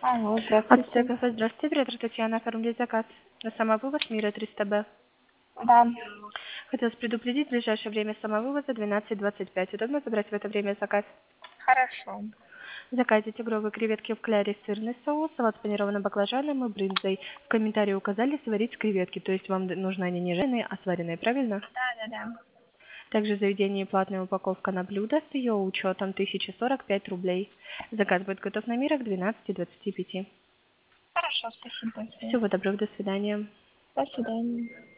Алло, Отсутствие здравствуйте. кафе. Здравствуйте, оператор Татьяна. Оформили заказ на самовывоз Мира 300Б. Да, Хотелось предупредить, в ближайшее время самовывоза 12:25. Удобно забрать в это время заказ? хорошо. В заказе тигровые креветки в кляре, сырный соус, салат с панированным баклажаном и брынзой. В комментарии указали сварить креветки, то есть вам нужны они не жареные, а сваренные, правильно? Да. Также в заведении платная упаковка на блюдо с ее учетом 1045 рублей. Заказ будет готов на Мира к 12:25. Хорошо, спасибо большое. Всего доброго, до свидания. До свидания.